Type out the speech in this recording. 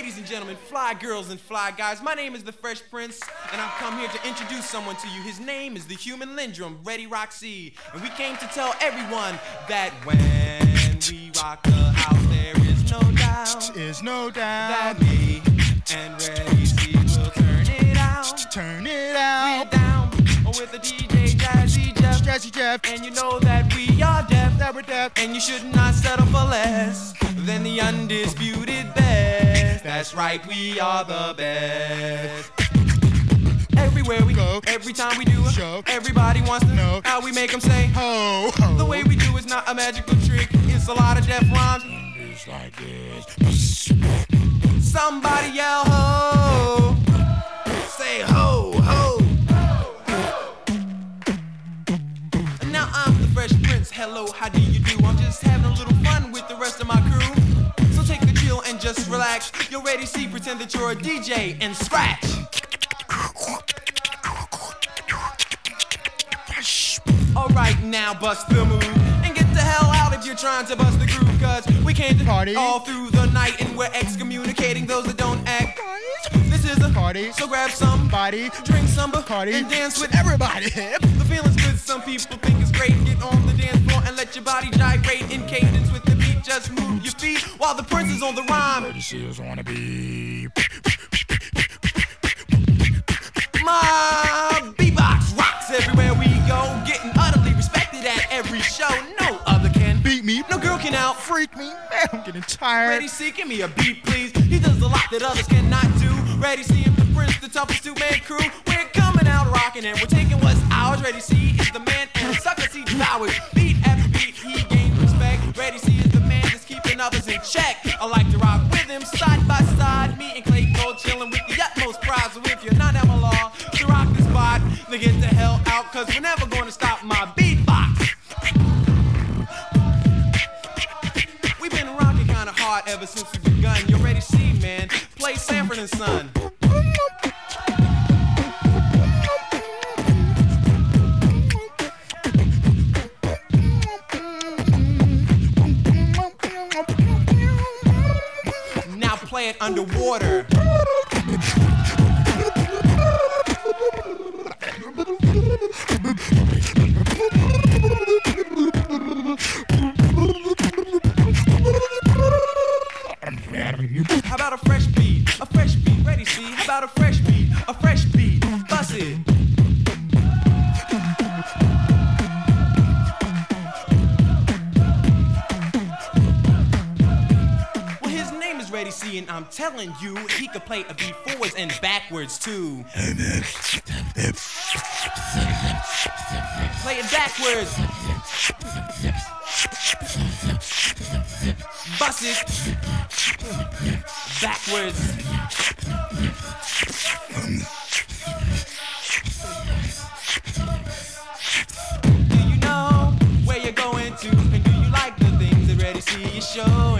Ladies and gentlemen, fly girls and fly guys, my name is the Fresh Prince, and I've come here to introduce someone to you. His name is the Human Lindrum, Reddy Roxy, and we came to tell everyone that when we rock the house, there is no doubt, that me and Reddy C will turn it out. We're down with the DJ Jazzy Jeff, and you know that we are deaf, and you should not settle for less than the undisputed best. That's right, we are the best. Everywhere we go, every time we do a show, everybody wants to know how we make them say ho, ho. The way we do is not a magical trick, it's a lot of deaf rhymes. It's like this. Somebody yell ho, say ho, ho. Now I'm the Fresh Prince, hello, how do you do? I'm just having a little fun with the rest of my crew. So take the chill and just relax. You're ready, see, pretend that you're a DJ and scratch. Alright, now bust the move and get the hell out if you're trying to bust the groove, cause we came to party all through the night and we're excommunicating those that don't act. This is a party, so grab somebody, drink some Bacardi, and dance with everybody. The feeling's good, some people think it's great. Get on the dance floor and let your body gyrate in cadence with the beat. Just move your feet while the Prince is on the rhyme. My beatbox rocks everywhere we go, getting utterly respected at every show. No other can beat me, no girl can out freak me. Man, I'm getting tired. Reddy C, give me a beat, please. He does a lot that others cannot do. Reddy C and the Prince, the toughest two-man crew. We're coming out rocking and we're taking what's ours. Reddy C is the man and the suckers he devours. Beat after beat, he gains respect. Reddy C is the man that's keeping others in check. I like to rock with him side by side. Me and Clay Cole chilling with the utmost pride. So if you're not Emma Law to rock the spot, then get the hell out, cause we're never gonna stop my beatbox. We've been rocking kinda hard ever since we begun. You're ready to see, man. Play Sanford and Son. Now play it underwater. How about a fresh beat? A fresh beat, Reddy C. How about a fresh beat? A fresh beat, bust it. Well, his name is Reddy C, and I'm telling you, he could play a beat forwards and backwards too. Play it backwards. Bust it. Backwards. Do you know where you're going to? And do you like the things that Reddy C is showing?